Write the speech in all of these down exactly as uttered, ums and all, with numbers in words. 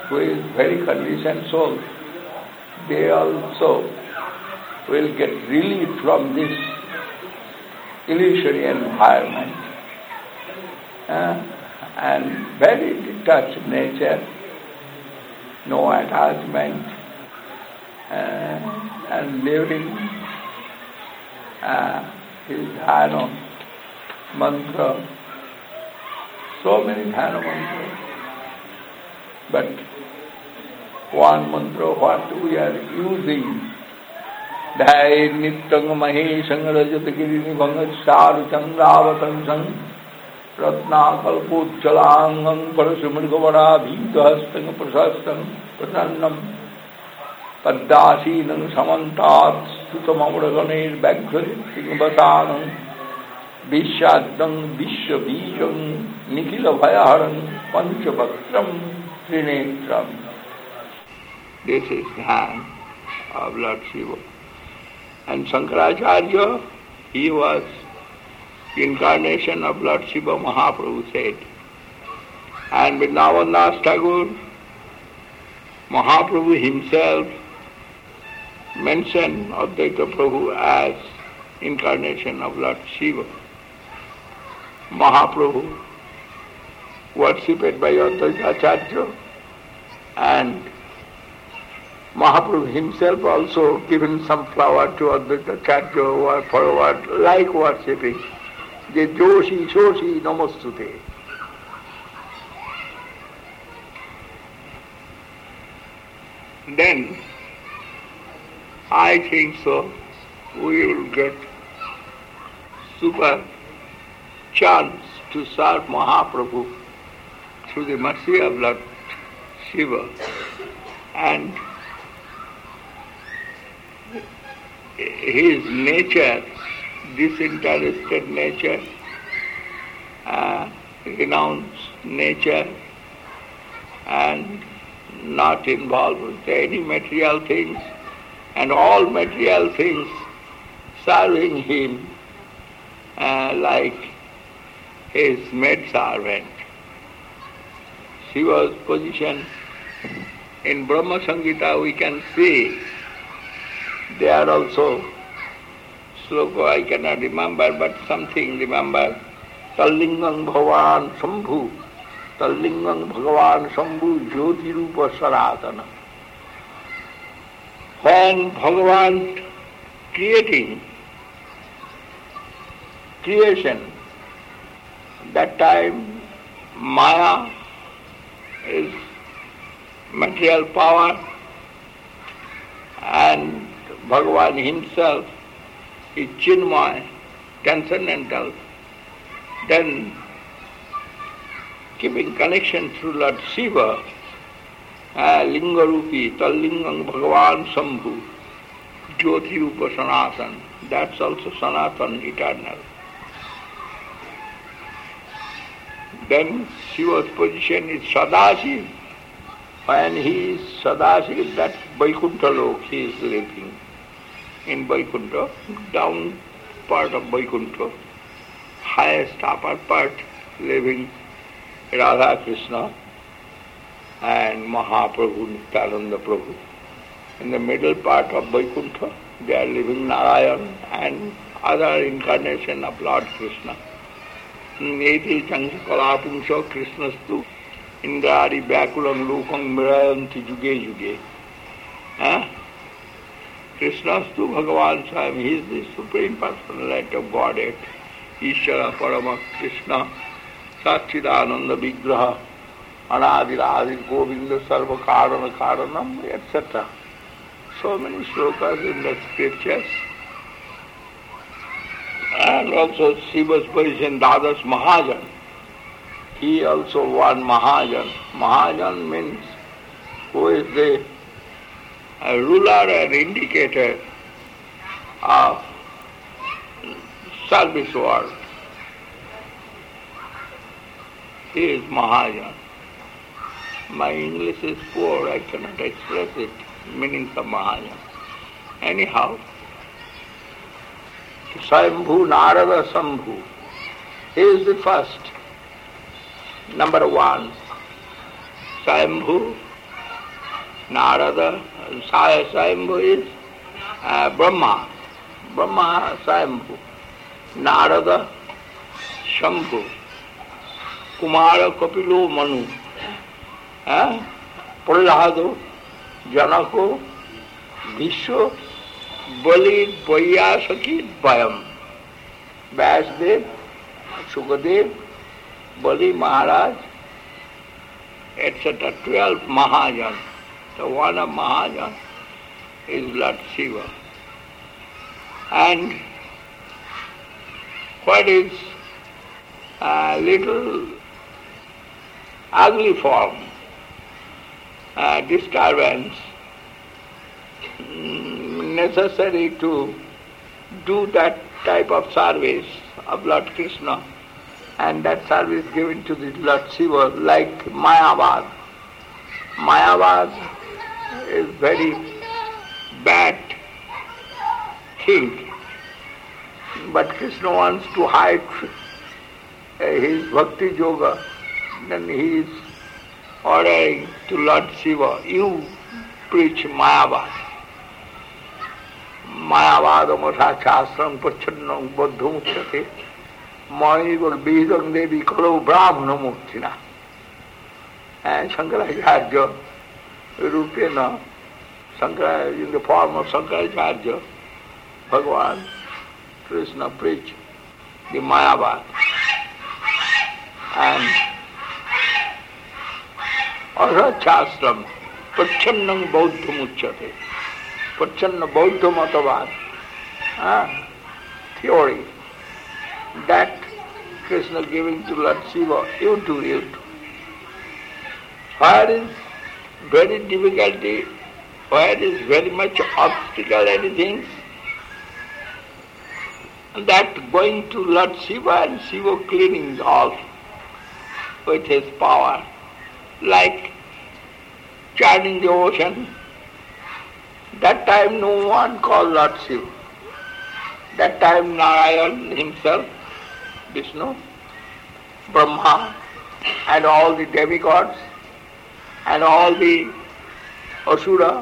who is very conditioned soul, they also will get relief from this illusory environment. Uh, and very detached nature, no attachment, uh, and living uh, his dhyana mantra, so many dhyana mantras. But one mantra what we are using, Dhai Nityang Maheshang Rajat Girini Bhangat Saru Chandravatang Ratna Kalpujjalangam Parasumrgavara Bhitahastang Prasastang Pratannam Paddasinang Samantat Stutamamuraganir Bhagvarit Singvatanam Vishadang Vishabijam Nikila Bhayaharam Panchabhaktram Trinetram. This is the hand of Lord Shiva. And Shankaracharya, he was incarnation of Lord Shiva, Mahaprabhu said. And Vrindavan Das Thakur, Mahaprabhu himself mentioned Advaita Prabhu as incarnation of Lord Shiva. Mahaprabhu, worshipped by Advaita Acharya, and Mahaprabhu himself also given some flower to Advaita Acharya for what, like worshipping. Je Joshi Shoshi Namostute. Then I think so we will get super chance to serve Mahaprabhu through the mercy of Lord Shiva, and his nature, disinterested nature, uh, renounced nature, and not involved with any material things, and all material things serving him uh, like his maidservant. Shiva's position in Brahma Samhita we can see. There also sloka I cannot remember, but something remember. Tallingang Bhagavan Shambhu, Tallingang Bhagavan Shambhu Jyoti Rupa Saratana. When Bhagavan creating creation, that time Maya is material power, and Bhagavan himself is Chinmaya, transcendental. Then keeping connection through Lord Shiva, uh, Lingarupi, Tallingang Bhagavan Shambhu, Jyoti Rupa Sanatan, that's also Sanatan, eternal. Then Shiva's position is Sadashiv. When he is Sadashiv, that's Vaikuntha Lok, he is living in Vaikuntha, down part of Vaikuntha, highest upper part living Radha Krishna and Mahaprabhu, Nityananda Prabhu. In the middle part of Vaikuntha, they are living Narayan and other incarnation of Lord Krishna. Neti Changsa Kalapungsha Krishnastu Indrari Vyakulam Lokam Mirayanti Juge Juge. Huh? Krishnastu Bhagavan Swami, he is the Supreme Personality of Godhead. Ishvara Parama Krishna Satchidananda Vigraha Anadil Adil Govinda Sarva Karana Karanam, et cetera. So many shlokas in the scriptures. And also Shiva's position, Dadas Mahajan. He also one Mahajan. Mahajan means who is the a ruler and indicator of service world. He is Mahajan. My English is poor, I cannot express it, meaning of Mahajan. Anyhow, Swayambhu Narada Sambhu, he is the first, number one. Swayambhu Narada, Swayambhu is uh, Brahma. Brahma Swayambhu. Narada, Shambhu. Kumara, Kapilu, Manu. Uh, Prahlado, Janako, Bhishma, Bali, Vyasaki, Bhayam. Vyasdev, Sukadev, Bali Maharaj, et cetera. Twelve Mahajan. The one of Mahajan is Lord Shiva. And what is a little ugly form, uh, disturbance, necessary to do that type of service of Lord Krishna, and that service given to the Lord Shiva, like Mayavad. Mayavad is very bad thing, but Krishna wants to hide his bhakti yoga. Then he is ordering to Lord Shiva, you preach Mayavad. Mayavad amata chastram pachannam buddham uchyate maiva bidam devi kalo brahmana murtina. And Shankaracharya, Rupena, Shankara, in the form of Shankaracharya, Bhagavan, Krishna preached the Mayavad. And Arha Chastram, Pachannam Bauddham Uchyate. Pachanna Bauddha Matavad, ah, theory, that Krishna giving to Lord Shiva, you do, you do. Where is very difficulty, where is very much obstacle, anything, that going to Lord Shiva and Shiva cleaning all with his power, like churning the ocean. That time no one called Lord Shiva. That time Narayan himself, Vishnu, Brahma, and all the demigods, and all the Asura,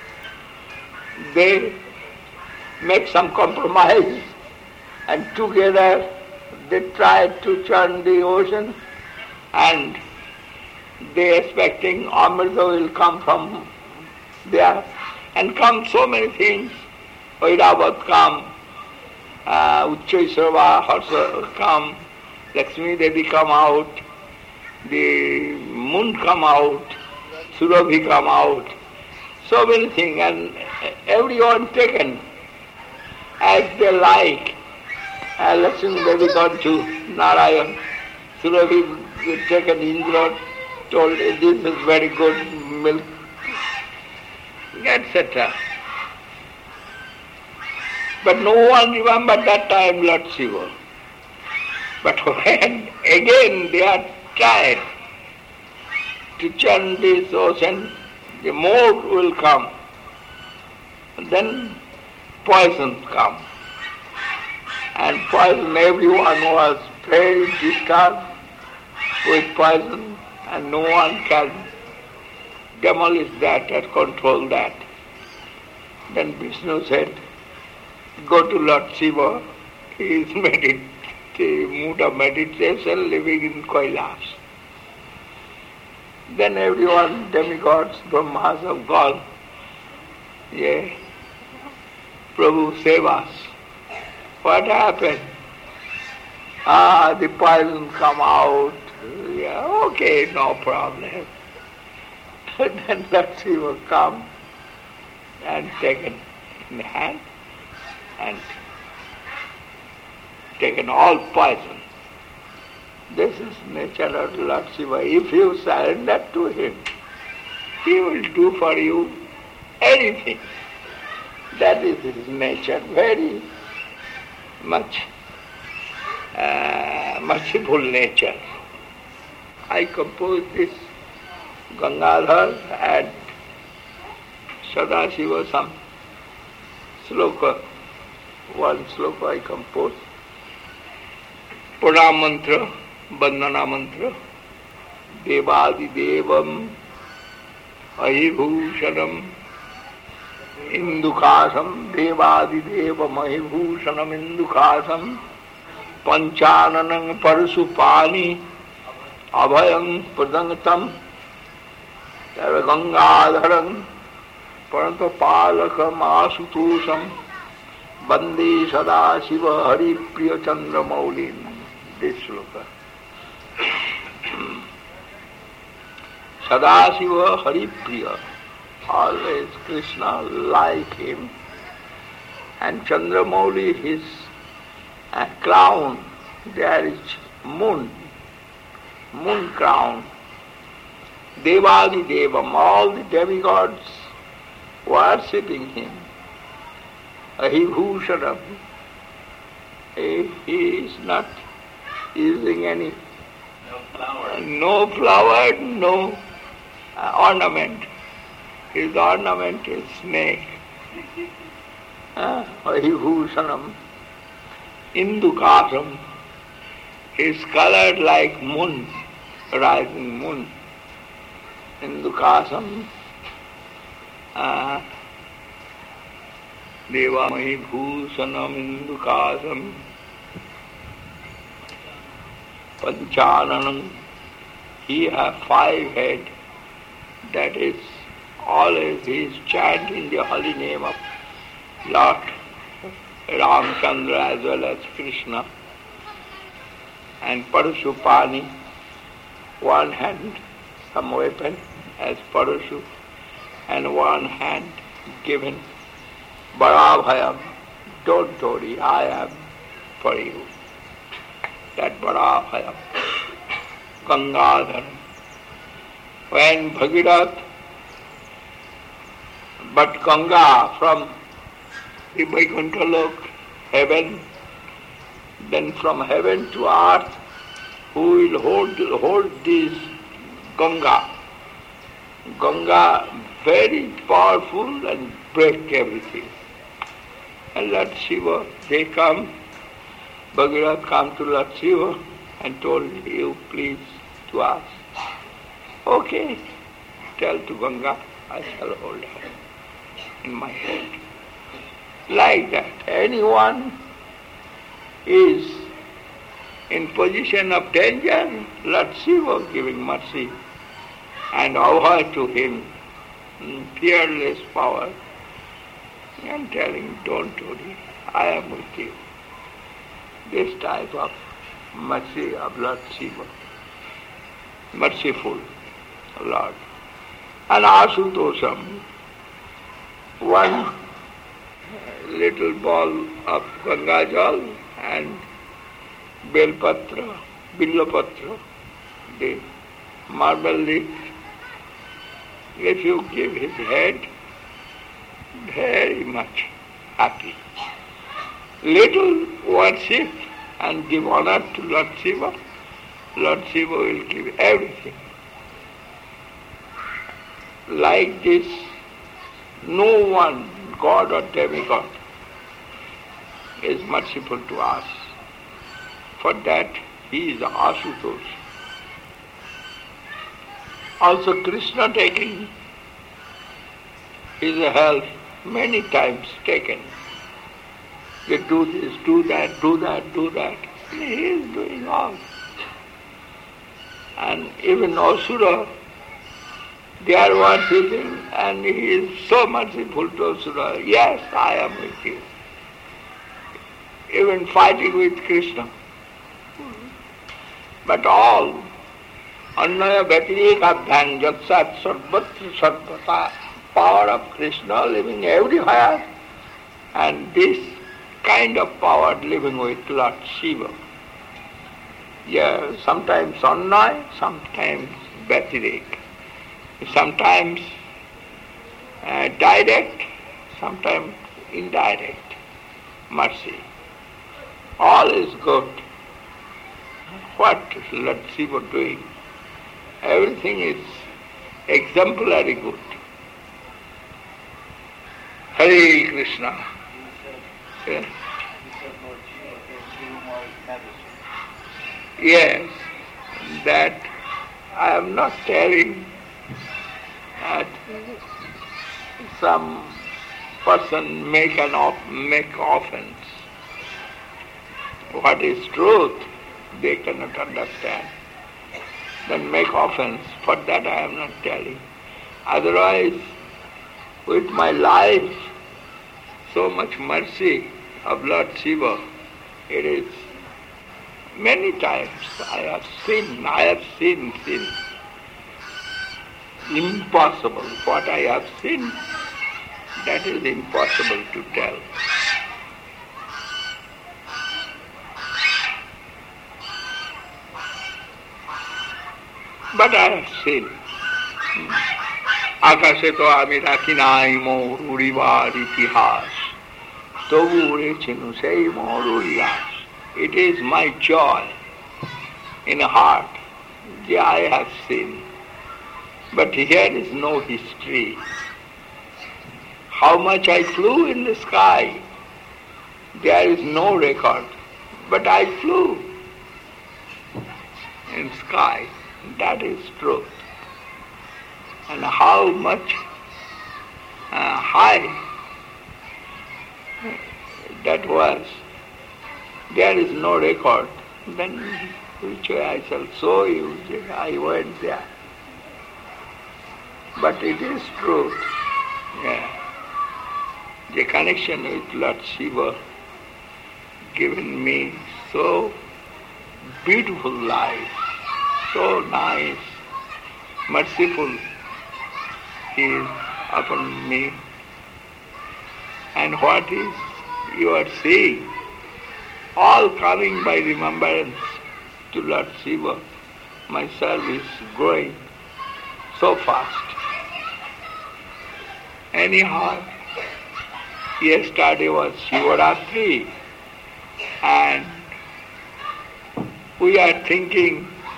they make some compromise, and together they try to churn the ocean, and they expecting Amrita will come from there. And come so many things. Vairavat come, uh, Uchchaisrava Harsa come, Lakshmi Devi come out, the moon come out, Surabhi come out, so many things, and everyone taken as they like. Uh, Lakshmi Devi gone to Narayan, Surabhi taken Indra, told this is very good milk, et cetera. But no one remembered that time Lord Shiva. But when again they are tried to churn this ocean, the more will come. Then poison come. And poison, everyone was very disturbed with poison, and no one can demolish that or control that. Then Vishnu said, go to Lord Shiva, he is medit- the mood of meditation living in Kailas. Then everyone, demigods, Brahmas have gone, yeah, Prabhu save us. What happened? Ah, the poison come out. Yeah, okay, no problem. Then Lord Shiva come and taken in hand and taken all poison. This is nature of Lord Shiva. If you surrender to him, he will do for you anything. That is his nature, very much uh, merciful nature. I composed this Gangadhar and Sadashiva some sloka, one sloka I composed. Pranam mantra, Bandhana mantra, Devadi Devam Mahibhushanam Indukasam Devadideva Mahibhushanam Indukasam Panchananam Parasupani Abhayam Pradangatam Gangadharam Parantapalakam Asutosam Bande Sada Shiva Hari Priya Chandra Maulin. This sloka. Sada Shiva Hari Priya. Always Krishna like him. And Chandramauli, his uh, crown, there is moon. Moon crown. Devadi Devam, all the demigods worshipping him. Ahibhushanam. He, he is not using any no flower, no, flower, no uh, ornament. His ornament is snake. uh, Ahibhushanam. Indukasam is colored like moon, rising moon. Indukasam uh, Deva Mahibhushanam Indukasam Panchananam. He has five heads. That is, always he is chanting the holy name of Lord Ramchandra as well as Krishna. And Parashupani, one hand, some weapon as Parashu, and one hand given. Barabhayam, don't worry, I am for you. That Barabhayam. Gangadharam. When Bhagirath, but Ganga from the Vaikuntha Lok, heaven, then from heaven to earth, who will hold, hold this Ganga? Ganga very powerful and break everything. And Lord Shiva, they come, Bhagirath come to Lord Shiva and told you please to us. Okay, tell to Ganga, I shall hold her in my hand. Like that, anyone is in position of danger, Lord Shiva giving mercy and abhay to him, fearless power, and telling, don't worry, I am with you. This type of mercy of Lord Shiva, merciful Lord. And Asutosam, one little ball of Gangajal and Belpatra, Billapatra, the marble leaf. If you give his head, very much happy. Little worship and give honor to Lord Shiva, Lord Shiva will give everything. Like this, no one, God or demigod, is merciful to us. For that, he is Asutosh. Also Krishna taking his help many times taken. They do this, do that, do that, do that. And he is doing all. And even Asura, they are worshipping, and he is so merciful to Asura. Yes, I am with you. Even fighting with Krishna. But all, Annaya Bhatirika Bhan Jatsat Sarvatra Sarvata, power of Krishna living everywhere, and this kind of power living with Lord Shiva. Yeah, sometimes Annaya, sometimes Bhatirika. Sometimes uh, direct, sometimes indirect mercy. All is good. What is Lord Shiva doing? Everything is exemplary good. Hare Krishna. Yeah. Yes, that I am not telling that some person make an off- make offense. What is truth, they cannot understand. Then make offense. For that I am not telling. Otherwise, with my life, so much mercy of Lord Shiva, it is many times I have seen, I have seen sin. Impossible. What I have seen, that is impossible to tell. But I have seen. আকাশে তো আমি রাখি নাই মোর উড়িবার ইতিহাস, তবু উড়েছিল সেই মোর উল্লাস. It is my joy in heart that I have seen. But here is no history. How much I flew in the sky, there is no record. But I flew in sky, that is truth. And how much uh, high that was, there is no record. Then which way I shall show you, I went there. But it is truth. Yeah. The connection with Lord Shiva given me so beautiful life, so nice, merciful He is upon me. And what is you are seeing, all coming by remembrance to Lord Shiva, my service growing so fast. Anyhow, yesterday was Shivaratri, and we are thinking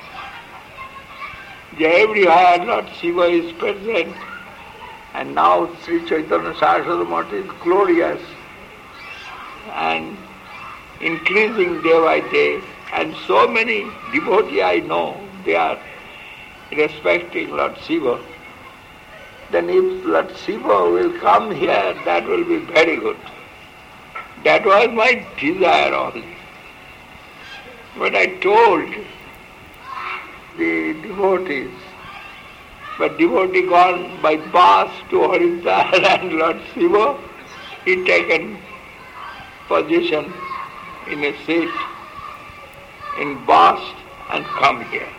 that everywhere Lord Shiva is present, and now Sri Chaitanya Saraswati Math is glorious and increasing day by day, and so many devotees I know, they are respecting Lord Shiva. Then if Lord Shiva will come here, that will be very good. That was my desire only. But I told the devotees, but devotee gone by bus to Haridwar and Lord Shiva, he taken position in a seat in bus and come here.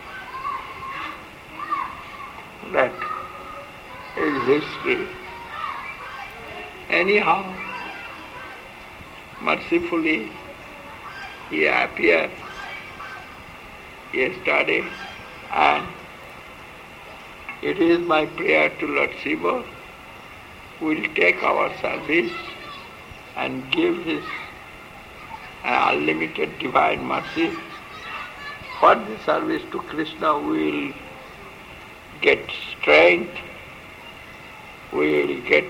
That is history. Anyhow, mercifully, he appeared yesterday, and it is my prayer to Lord Shiva will take our service and give his unlimited divine mercy. For the service to Krishna we will get strength, we will get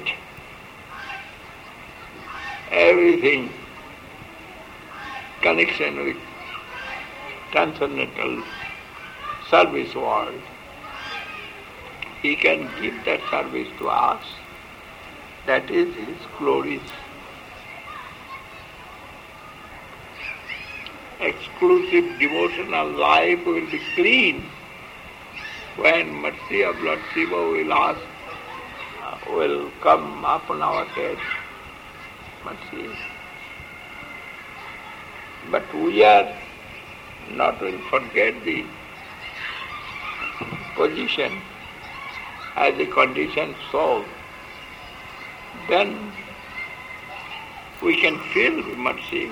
everything, connection with transcendental service world. He can give that service to us. That is his glories. Exclusive devotional life will be clean when mercy of Lord Shiva will ask, uh, will come upon our head. Mercy. But we are not will forget the position as a conditioned soul. Then we can feel the mercy.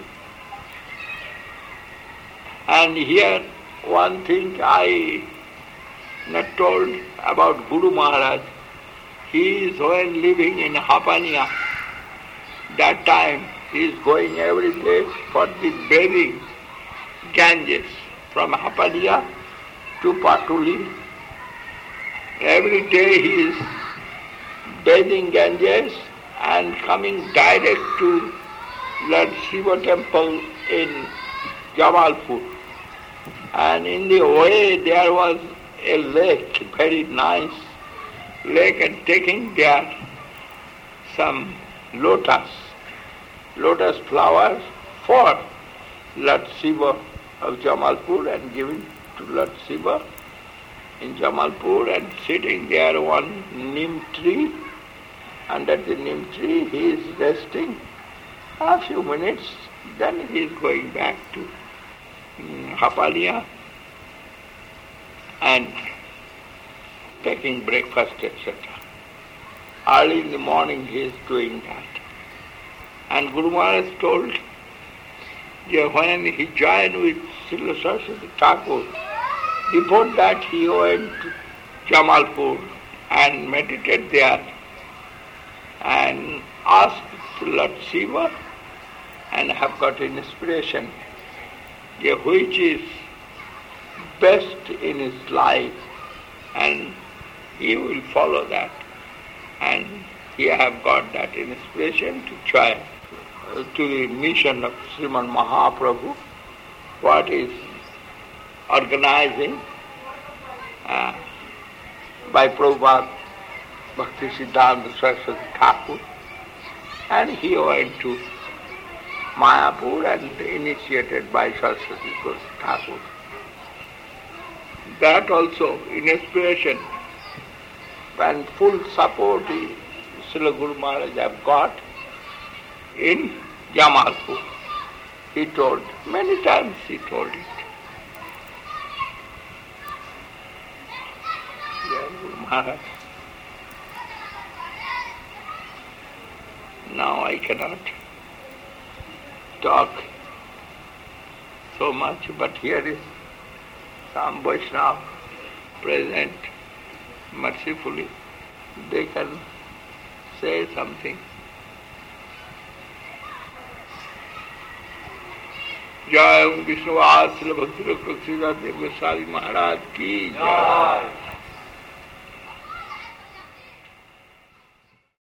And here one thing I not told about Guru Maharaj. He is when living in Hapania. That time he is going every day for the bathing Ganges from Hapania to Patuli. Every day he is bathing Ganges and coming direct to Lord Shiva temple in Jabalpur. And in the way there was a lake, very nice, lake and taking there some lotus, lotus flowers for Lord Shiva of Jamalpur and giving to Lord Shiva in Jamalpur, and sitting there one neem tree. Under the neem tree he is resting a few minutes, then he is going back to um, Hapalia and taking breakfast, et cetera. Early in the morning he is doing that. And Guru Maharaj told that when he joined with Srila Saraswati Thakur, before that he went to Jamalpur and meditated there and asked Lord Shiva and have got inspiration that which is best in his life, and he will follow that. And he have got that inspiration to join to the mission of Sriman Mahaprabhu, what is organizing uh, by Prabhupada Bhakti Siddhanta Saraswati Thakur, and he went to Mayapur and initiated by Saraswati Thakur. That also inspiration and full support Srila Guru Maharaj have got in Jamalpur. He told, many times he told it. Yeah, Guru Maharaj. Now I cannot talk so much, but here is some Vaishnava present. Mercifully, they can say something. Jai Om Vishnu Asila Bhakti Rakshita Dev Goswami Maharaj ki Jai.